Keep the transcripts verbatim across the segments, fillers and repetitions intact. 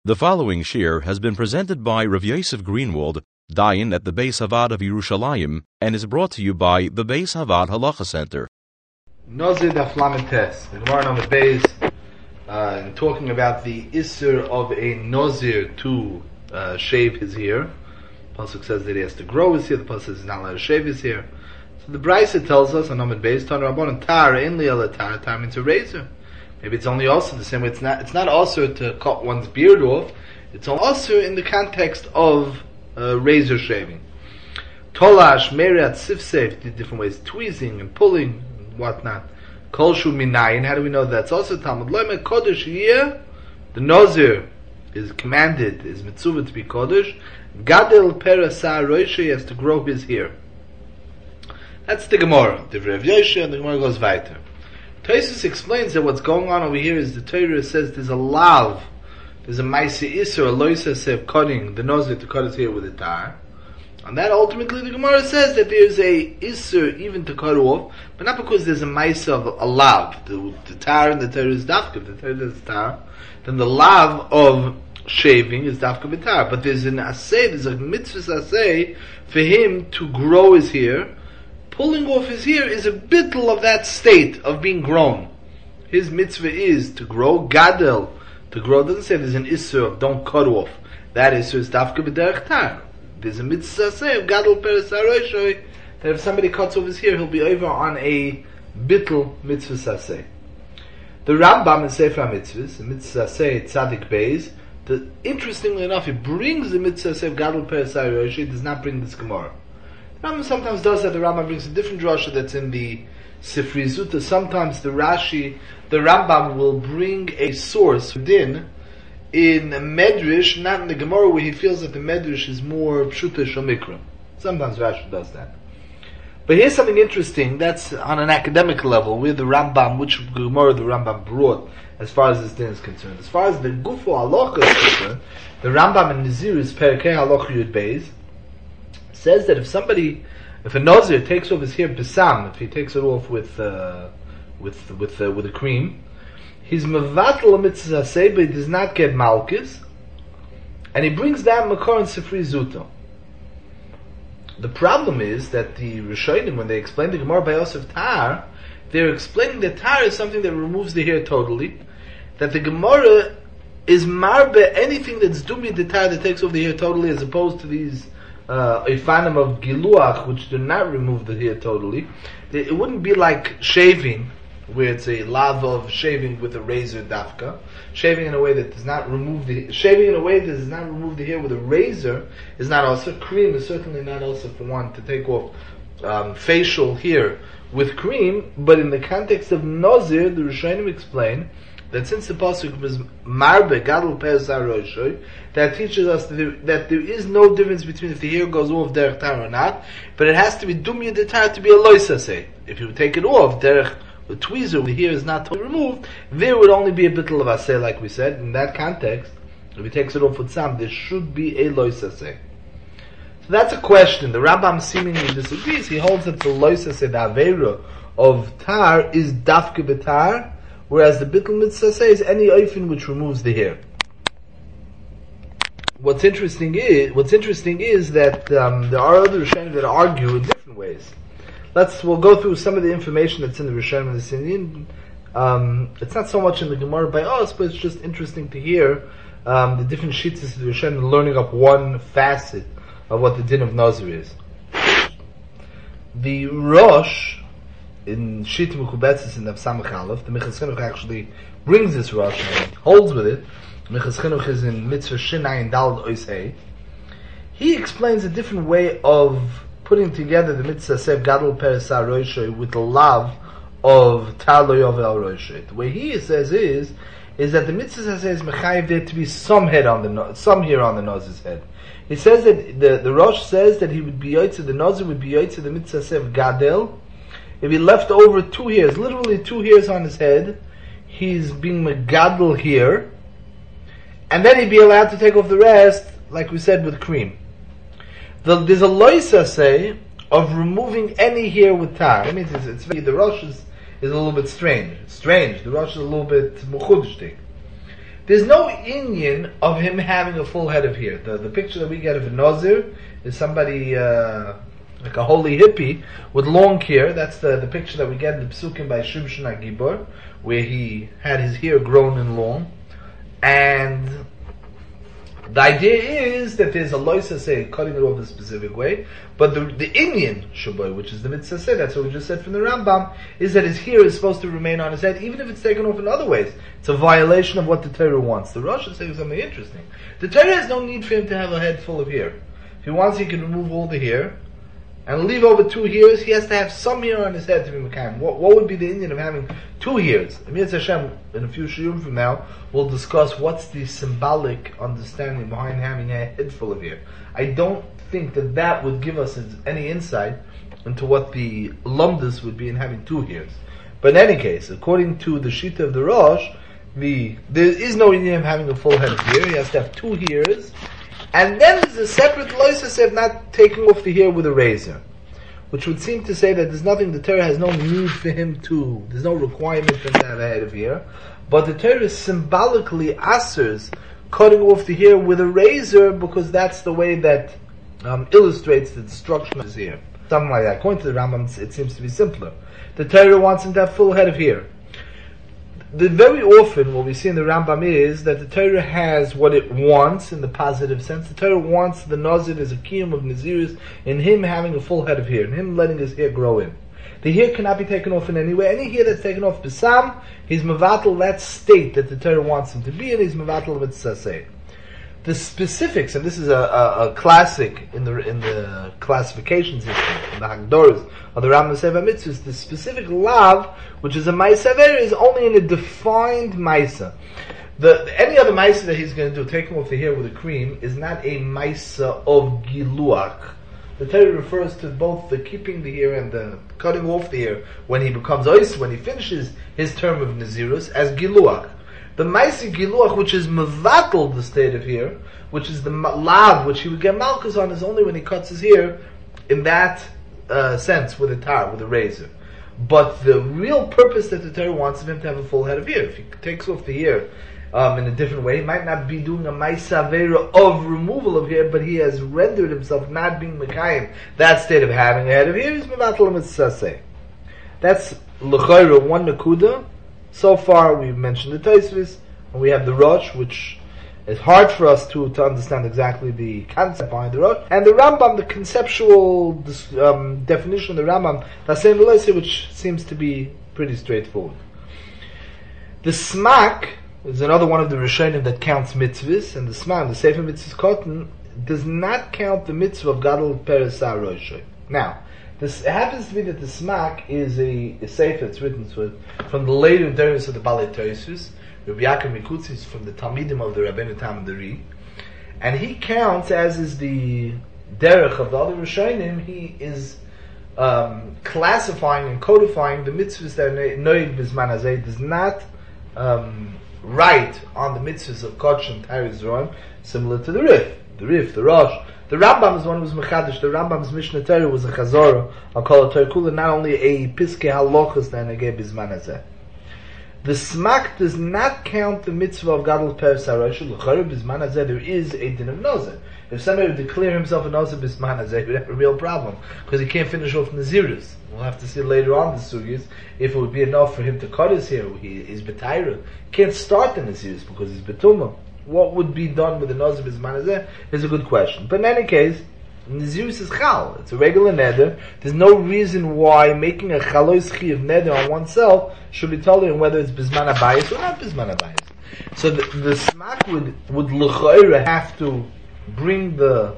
The following shir has been presented by Rav Yosef Greenwald, Dayan at the Beis Havad of Yerushalayim, and is brought to you by the Beis Havad Halacha Center. Nozir Daf Lamed Tes, the Gemara on the Beis, uh, talking about the Isser of a Nozir to uh, shave his hair. The Pasuk says that he has to grow his hair, the Pasuk says he's not allowed to shave his hair. So the Brisa tells us on Amud Beis, Tan Rabbanan Tar, Ein Li Ela Tar, Tar means a razor. Maybe it's only also the same way. It's not. It's not also to cut one's beard off. It's also in the context of uh, razor shaving. Tolash, Meriat, Sifsef, the different ways, tweezing and pulling and whatnot. Kolshu minayin. How do we know that's also Talmud? Loime kodesh here. The Nozir is commanded, is mitzvah to be kodesh. Gadel perasar roishe has to grow his hair. That's the Gemara. The Rav Yoshe and the Gemara goes weiter. Tosfos explains that what's going on over here is the Torah says there's a lav, there's a maisa isser, a loisa sev cutting the nozir to cut his hair with a tar, and that ultimately the Gemara says that there's a isser even to cut off, but not because there's a maisa of a lav. The, the tar and the Torah is dafka, the Torah is tar, then the lav of shaving is dafka b'tar, but there's an asay, there's a mitzvah asay for him to grow his hair. Pulling off his hair is a bittul of that state of being grown. His mitzvah is to grow, gadel, to grow. It doesn't say there's an issur of don't cut off. That issur is dafka b'derech tar. There's a mitzvah say of gadel peres haroshoi, that if somebody cuts off his hair, he'll be over on a bittul mitzvah saseh. The Rambam in Sefer HaMitzvahs, the mitzvah saseh tzadik beis, the, interestingly enough, he brings the mitzvah saseh of gadel peres haroshoi, he does not bring this Gemara. Rambam sometimes does that. The Rambam brings a different drasha that's in the Sifri Zuta. Sometimes the Rashi, the Rambam will bring a source within in a Medrash, not in the Gemara, where he feels that the Medrash is more Pshuta Shomikra. Sometimes Rashi does that. But here's something interesting. That's on an academic level, where the Rambam, which Gemara the Rambam brought, as far as this din is concerned. As far as the Gufo Halacha is concerned, the Rambam in Nizir is Perkei Halacha Yud Beis, says that if somebody, if a Nozir takes off his hair besam, if he takes it off with uh, with with uh, with a cream, he's mevatel a mitzvah aseh, but he does not get malchus, and he brings down makor and sifri zuto. The problem is that the Rishonim, when they explain the Gemara by Yosef Tar, they're explaining that tar is something that removes the hair totally, that the Gemara is marbe anything that's dumi the tar that takes off the hair totally, as opposed to these Uh, a phantom of giluach, which do not remove the hair totally. It wouldn't be like shaving, where it's a lav of shaving with a razor dafka. Shaving in a way that does not remove the shaving in a way that does not remove the hair with a razor is not also. Cream is certainly not also for one to take off um, facial hair with cream. But in the context of Nozir, the Rishonim explain that since the pasuk was marbe gadol peres haroshoi, that teaches us that there, that there is no difference between if the hair goes off derech tar or not, but it has to be dumya de tar to be a loisa say. If you take it off derech with tweezer, the hair is not totally removed, there would only be a bittul of asay, like we said. In that context, if he takes it off with sam, there should be a loisa say. So that's a question. The Rambam seemingly disagrees. He holds that the loisa say, the avera of tar, is dafke betar, whereas the bittul mitzvah says any oifin which removes the hair. What's interesting is what's interesting is that um, there are other Rishonim that argue in different ways. Let's we'll go through some of the information that's in the Rishonim and the Sinin. Um, it's not so much in the Gemara by us, but it's just interesting to hear um, the different sheets of the Rishonim, learning up one facet of what the din of Nazir is. The Rosh in Shit Mekubetzis in the Samach Aleph, the Minchas Chinuch actually brings this Rosh and holds with it. Minchas Chinuch is in Mitzvah Shinai and Daled Oisei. He explains a different way of putting together the Mitzvah Sev Gadol Peres HaRoshoi with the lav of Tar Lo Yovel Roshoi. The way he says is, is that the Mitzvah says Mechayiv there to be some head on the no, some hair on the Nozir's head. He says that the the Rosh says that he would be Yotzei, the Nozir would be Yotzei the Mitzvah Sev Gadel. If he left over two hairs, literally two hairs on his head, he's being megadol here, and then he'd be allowed to take off the rest, like we said, with cream. The, there's a loisa say of removing any hair with tar. I mean, it's, it's the Rosh is, is a little bit strange. Strange. The Rosh is a little bit muchudishtik. There's no inyan of him having a full head of hair. The, the picture that we get of a Nazir is somebody, uh, like a holy hippie with long hair. That's the, the picture that we get in the Psukim by Shimshon HaGibor, where he had his hair grown and long. And the idea is that there's a loisa say cutting it off a specific way, but the the Indian shaboy, which is the mitzvah say, that's what we just said from the Rambam, is that his hair is supposed to remain on his head, even if it's taken off in other ways. It's a violation of what the Torah wants. The Rosh is saying something interesting. The Torah has no need for him to have a head full of hair. If he wants, he can remove all the hair and leave over two hairs. He has to have some hair on his head to be Mekayim. What, what would be the Indian of having two hairs? Amir Hashem, in a few shiurim from now, we'll discuss what's the symbolic understanding behind having a head full of hair. I don't think that that would give us any insight into what the lumdus would be in having two hairs. But in any case, according to the Shita of the Rosh, the, there is no Indian of having a full head of hair. He has to have two hairs. And then there's a separate loisa of not taking off the hair with a razor, which would seem to say that there's nothing, the Torah has no need for him to, there's no requirement for him to have a head of hair, but the Torah symbolically asers cutting off the hair with a razor because that's the way that um, illustrates the destruction of his hair. Something like that. According to the Rambam, it seems to be simpler. The Torah wants him to have full head of hair. The very often what we see in the Rambam is that the Torah has what it wants in the positive sense. The Torah wants the Nazir as a kiyum of Nazirus in him having a full head of hair, and him letting his hair grow in. The hair cannot be taken off in any way. Any hair that's taken off Bisam, he's mevatel that state that the Torah wants him to be in, he's mevatel of its saseh. The specifics, and this is a, a, a classic in the in the classification system, in the Hagdoros of the Rambam Seva Mitzvahs, the specific lav, which is a Maisa Avera, is only in a defined Maisa. The, any other Maisa that he's going to do, taking off the hair with a cream, is not a Maisa of Giluach. The Torah refers to both the keeping the hair and the cutting off the hair when he becomes Ois, when he finishes his term of Nazirus, as Giluach. The Maisi Giluach, which is mevatel the state of hair, which is the lav, which he would get malchus on, is only when he cuts his hair in that uh, sense, with a tar, with a razor. But the real purpose that the Torah wants of him to have a full head of hair. If he takes off the hair um, in a different way, he might not be doing a Maisa Avera of removal of hair, but he has rendered himself not being Mekayim that state of having a head of hair. He's mevatel mitzvah. That's l'chayra one nakuda. So far, we've mentioned the Tosfos, and we have the Rosh, which is hard for us to, to understand exactly the concept behind the Rosh, and the Rambam, the conceptual um, definition of the Rambam, Lasein L'Loisei, which seems to be pretty straightforward. The Smak is another one of the Rishonim that counts mitzvahs, and the Smak, the Sefer Mitzvahs Kotten, does not count the mitzvah of Gadol Peres Rosh. Now, This, it happens to be that the Smak is a, a sefer that's written to, from the later days of the Balei Tosfos. Rabbi Yaakov Mikutzi is from the Talmidim of the Rabbeinu Tam Dari, and he counts, as is the derech of the other Rishonim, he is um, classifying and codifying the mitzvahs that are noig bisman hazeh, does not um, write on the mitzvahs of Kodesh and Tari Zorim, similar to the Rif, the Rif, the Rosh. The Rambam is one who was Mechadish. The Rambam's Mishnah Torah was a Chazorah. I'll call it Torah Kula, not only a Piskei Halachos that Negei Bizman Hazeh. The Smak does not count the mitzvah of Gadol Peres HaRosh. L'chayr Bizman Hazeh, there is a din of Nazir. If somebody would declare himself a Nazir Bizman Hazeh, he would have a real problem, because he can't finish off Nazirus. We'll have to see later on the Sugis if it would be enough for him to cut his hair. He is B'Taira. He can't start the Nazirus because he's B'Tumah. What would be done with the Nazir Bizman Hazeh is a good question. But in any case, Nazirus is Chal. It's a regular neder. There's no reason why making a Chalois Chi of neder on oneself should be told him whether it's Bizman Abayis or not Bizman Abayis. So the, the Smak would, would l'chayra have to bring the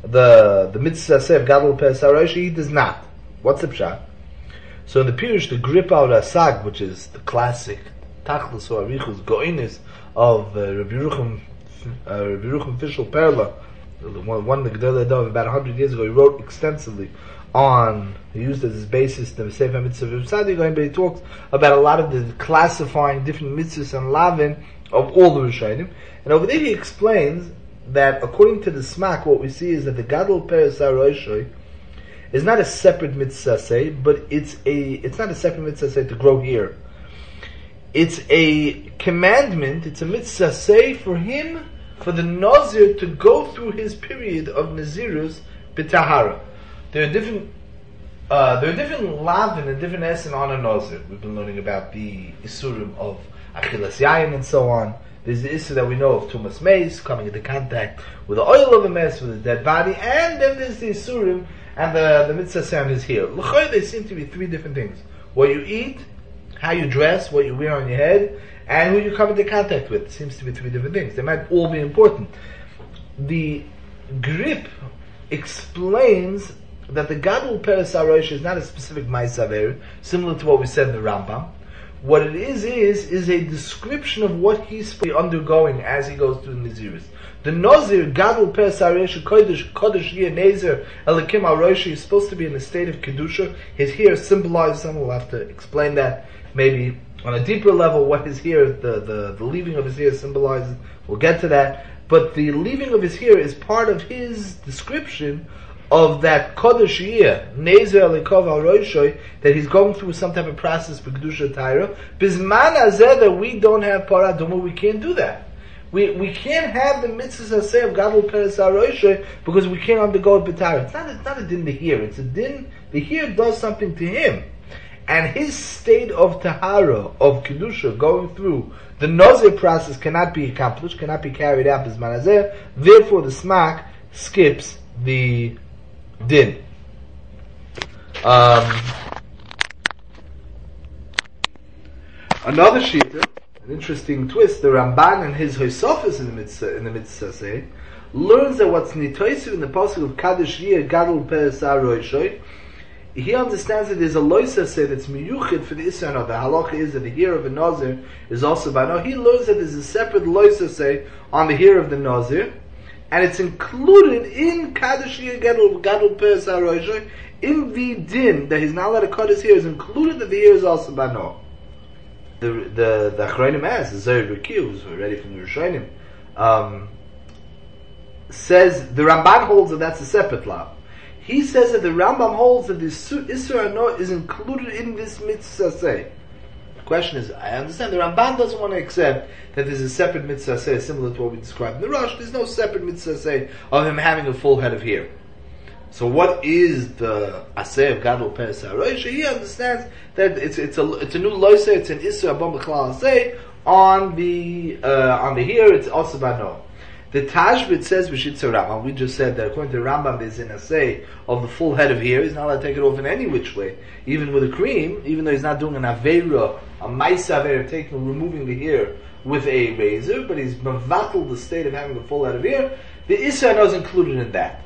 the the mitzvah of Gadol Peres HaRosh. He does not. What's the pshat? So in the Pirush, the Grip Al Rasag, which is the classic Tachlis or Arichus Goinis of uh, Rabbi Yerucham, uh, Rabbi Yerucham Fishel Perla, one, one of the Gedolei Dov, about a hundred years ago, he wrote extensively on, he used as his basis the Sefer Mitzvah of Sadi, but he talks about a lot of the classifying different mitzvahs and lavin of all the Rishonim. And over there he explains that according to the Smak, what we see is that the Gadol Peres HaRosh is not a separate mitzvah, but it's a it's not a separate mitzvah to grow hair. It's a commandment, it's a mitzvah say for him, for the Nazir to go through his period of Nazirus b'tahara. There are different uh, there are different lavin and different essen on a Nazir. We've been learning about the Isurim of Achilas Yayin and so on. There's the Isur that we know of Tumas Meis, coming into contact with the oil of a mess, with a dead body, and then there's the Isurim and the, the mitzvah sound is here. L'choy, they seem to be three different things. What you eat, how you dress, what you wear on your head, and who you come into contact with. It seems to be three different things. They might all be important. The grip explains that the Gadol Peres HaRosh is not a specific Ma'asaver, similar to what we said in the Rambam. What it is, is, is a description of what he's undergoing as he goes through the Naziris. The Nazir, Gadol Peres HaRosh, Kodesh, Kodesh Yeh Nezer, Elikim HaRosh, is supposed to be in a state of Kedusha. His hair symbolizes something. We'll have to explain that maybe on a deeper level, what his hair, the, the, the leaving of his hair symbolizes. We'll get to that. But the leaving of his hair is part of his description of that Kodesh Yeh, Nezer Elikov HaRosh, that he's going through some type of process for Kedusha Taira. Bizman Hazeh, that we don't have Paraduma, we can't do that. We we can't have the mitzvahs say of Gadol Peres HaRosh because we can't undergo it b'tahara. It's not a, it's not a din the here. It's a din the here does something to him, and his state of tahara of kedusha going through the nazir process cannot be accomplished, cannot be carried out as manazeh. Therefore, the smak skips the din. Um, another shita. An interesting twist, the Ramban and his Hosofis in the mitzvah, in the mitzvah say, learns that what's nitoisiv in the pasuk of Kadosh Yeh Gadol Peres HaRosh, he understands that there's a loisa say that's miyuchid for the Isra. The halacha is that the hair of a Nazir is also by. Now he learns that there's a separate loisa say on the hair of the Nazir, and it's included in Kadosh Yeh Gadol Gadol Peres HaRosh, in the din that he's not allowed to cut his hair, is included that the hair is also by no. The the the Achronim asks, the Zohar Rikyu, who's already from the Rishonim, um, says the Ramban holds that that's a separate law. He says that the Rambam holds that the Isra Ano is included in this mitzvah say. The question is, I understand the Ramban doesn't want to accept that there's a separate mitzvah say similar to what we described in the Rosh. There's no separate mitzvah say of him having a full head of hair. So what is the aseh of Gadol Peres HaRosh? He understands that it's it's a it's a new loisa, it's an isra abam b'chlal aseh on the uh, on the hair. It's also bano. The Tashbit says v'shitza Rambam. We just said that according to Rambam, there's an aseh of the full head of hair. He's not allowed to take it off in any which way, even with a cream. Even though he's not doing an avera, a ma'isa avera, taking removing the hair with a razor, but he's mevatel the state of having the full head of hair. The isra is included in that.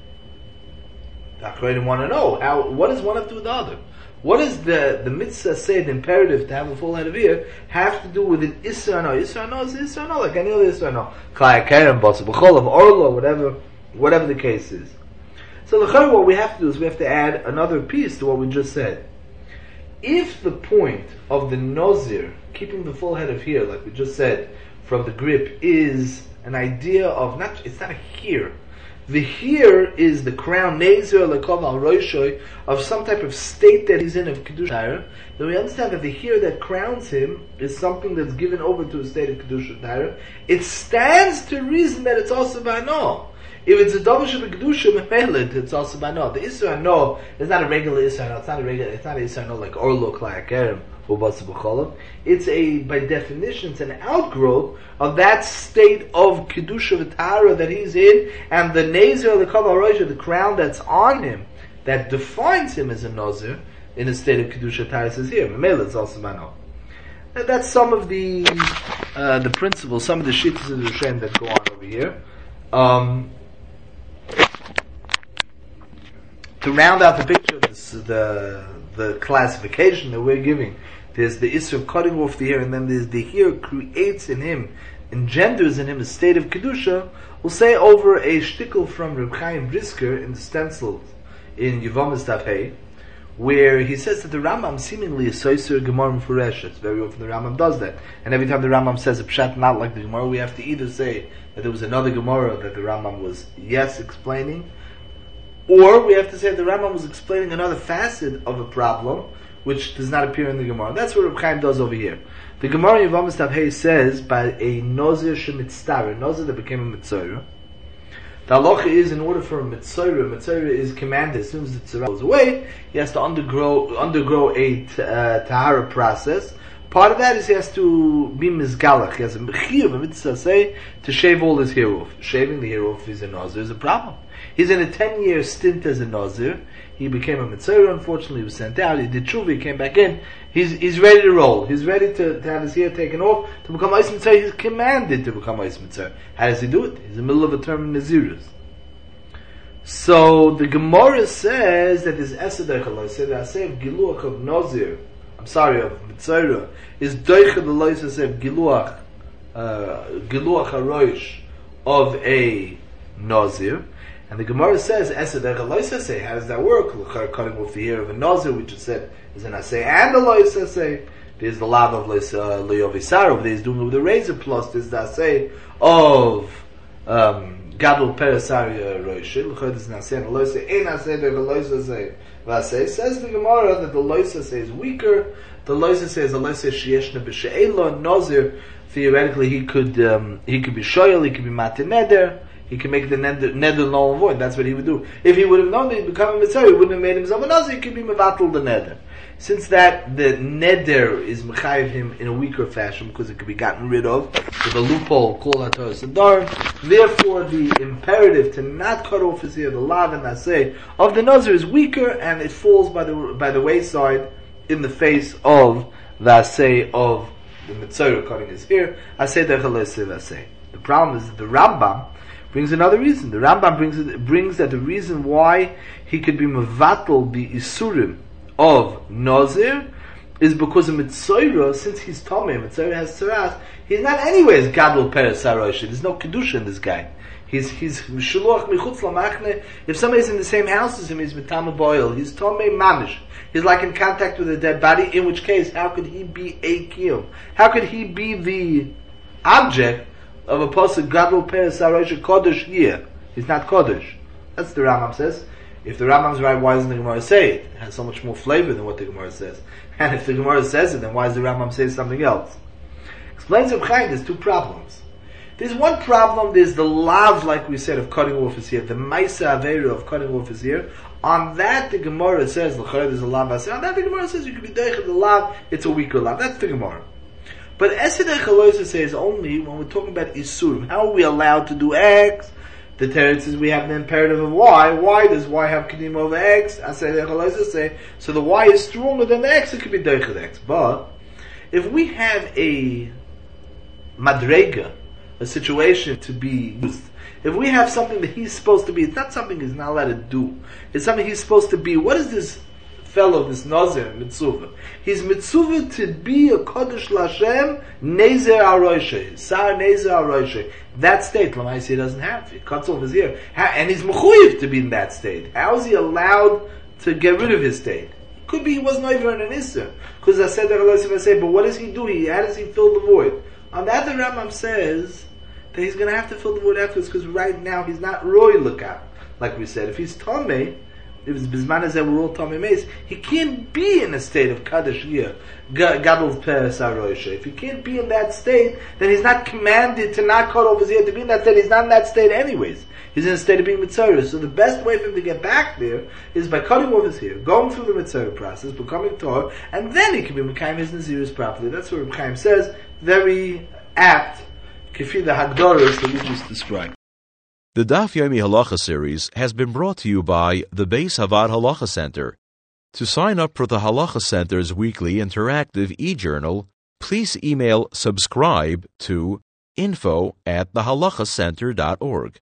The Achronim want to know how. What does one have to do with the other? What does the the mitzvah say, the imperative to have a full head of hair, have to do with an isra no? Isra no is isra no, like any other isra no. Klai kerem basa b'chol of orlo, whatever, whatever the case is. So l'chayr, what we have to do is we have to add another piece to what we just said. If the point of the nazir keeping the full head of hair, like we just said, from the grip, is an idea of not, it's not a hair. The here is the crown, Nezer Lekov Al Roshoi, of some type of state that he's in of Kedusha. Then we understand that the here that crowns him is something that's given over to a state of Kedusha. It stands to reason that it's also by no. If it's a Dovish of Kedusha Memelid, it's also by no. The Isra no is not a regular Isra no. It's not a regular. It's not an Isra no like Orlo Klai Kerem. It's a, by definition, it's an outgrowth of that state of Kedusha V'Tahara that he's in, and the Nezer, the Kav HaRosh, the crown that's on him, that defines him as a Nazir, in a state of Kedusha V'Tahara, says here, Memela, it's also Mano. That's some of the, uh, the principles, some of the shittas of the Shem that go on over here. Um, to round out the picture of this, the, the classification that we're giving, there's the issue of cutting off the hair, and then there's the hair creates in him, engenders in him a state of Kedusha. We'll say over a shtickle from Reb Chaim Brisker in the stencil in Yevamos Daf Hey, where he says that the Rambam seemingly is Soiser Gemara Mefuresh. It's very often the Rambam does that. And every time the Rambam says a pshat not like the Gemara, we have to either say that there was another Gemara that the Rambam was, yes, explaining, or we have to say that the Rambam was explaining another facet of a problem, which does not appear in the Gemara. That's what Reb Chaim does over here. The Gemara in Yevamos Tav Hey says, by a Nozir Shemitztar, a Nozir that became a Mitzorah. The halacha is, in order for a Mitzorah, Mitzorah is commanded, as soon as the Tzara goes away, he has to undergo, undergo a t- uh, Tahara process. Part of that is he has to be Mizgalach. He has a Mechiyuv, a Mitzvah say, to shave all his hair off. Shaving the hair off is a Nazir is a problem. He's in a ten-year stint as a Nazir. He became a Mitzvah, unfortunately he was sent out. He did tshuva, he came back in. He's he's ready to roll. He's ready to, to have his hair taken off, to become Eis Mitzvah. He's commanded to become Eis Mitzvah. How does he do it? He's in the middle of a term of Nazirus. So the Gemara says that this Esed Echaloi, said that I say of Giluach of Nazir, I'm sorry, of Mitzorah, is Doicha the Loisa of Giluach, uh, Giluach HaRoish of a Nazir. And the Gemara says, Esed Echad Loisa say, how does that work? Cutting off the hair of a Nazir, which is said is an Asay and a Loisa say. There's the lav of Leovisar, over there he's doing it with a razor, plus there's the Asay of um, Gadol Peresaria Roishit. L'chad is an Asay and a Loisa, ein Asay Echad Loisa say. Vasay says the Gemara that the Loisa say is weaker. The Loisa says the Loisa Shieshna B'She'ela Nazir. Theoretically, he could um, he could be shoyel, he could be matineder, he could make the neder, neder null and void. That's what he would do. If he would have known that he'd become a mitzvah, he wouldn't have made himself a nazir. He could be mevatel the neder. Since that the neder is mechayiv him in a weaker fashion because it could be gotten rid of with a loophole called hator sadar. Therefore, the imperative to not cut off his hair, the lav and naseh of the nazir, is weaker, and it falls by the by the wayside in the face of the aseh of the mitzvah cutting his hair. Aseh dechalesiv aseh. The problem is that the Rambam brings another reason. The Rambam brings brings that the reason why he could be mevatel the isurim of Nazir is because of Mitzorah, since he's Tomei, Mitzorah has Tzaras, he's not anyways Gadol Peres Sarosh. There's no Kedusha in this guy. He's, he's Shuluach Michutz Lamachne. If somebody's in the same house as him, he's Mitama Boil. He's Tomei Mamish. He's like in contact with a dead body, in which case, how could he be a Kiyum? How could he be the object of a pasuk Gadol Peres Sarosh Kodesh here? He's not Kodesh. That's the Rambam says. If the Rambam's right, why doesn't the Gemara say it? It has so much more flavor than what the Gemara says. And if the Gemara says it, then why does the Rambam say something else? Explains Reb Chaim, there's two problems. There's one problem, there's the lav, like we said, of cutting off his ear, the maisa avera of cutting off his ear. On that, the Gemara says, there's a lav. On that, the Gemara says, you can be doich the lav, it's a weaker lav. That's the Gemara. But Esed Echaloisa says only when we're talking about Isurim. How are we allowed to do X? The Teretz says we have the imperative of Y. Why does Y have Kedim over X? Esed Echaloisa say, so the Y is stronger than the X, it could be doich X. But, if we have a madrega, a situation to be used, if we have something that he's supposed to be, it's not something he's not allowed to do. It's something he's supposed to be. What is this fellow, this Nazir, Mitzvah? He's Mitzvah to be a Kodesh Lashem, Nezer Aroishe, Sar Nezer Aroishe. That state, Lamaisi, he doesn't have. He cuts off his ear. And he's Mechuyev to be in that state. How is he allowed to get rid of his state? Could be he wasn't even an Isser. Because I said that, I say, but what does he do? He, how does he fill the void? On that, the Rambam says that he's going to have to fill the void afterwards, because right now he's not Roy Lukah. Like we said, if he's Tomei, if it's Bizman as we're all Tomei Meis, he can't be in a state of Kaddish Yeh, Gadol Peres Aroisha. If he can't be in that state, then he's not commanded to not cut off his ear to be in that state. He's not in that state anyways. He's in a state of being Mitzvah. So the best way for him to get back there is by cutting off his hair, going through the Mitzvah process, becoming Torah, and then he can be Mekayim his Nazirus properly. That's what Reb Chaim says. Very apt, Kefi the Hagdoros that we just described. The Daf Yomi Halacha series has been brought to you by the Beis Havad Halacha Center. To sign up for the Halacha Center's weekly interactive e-journal, please email subscribe to info at the halacha center dot org.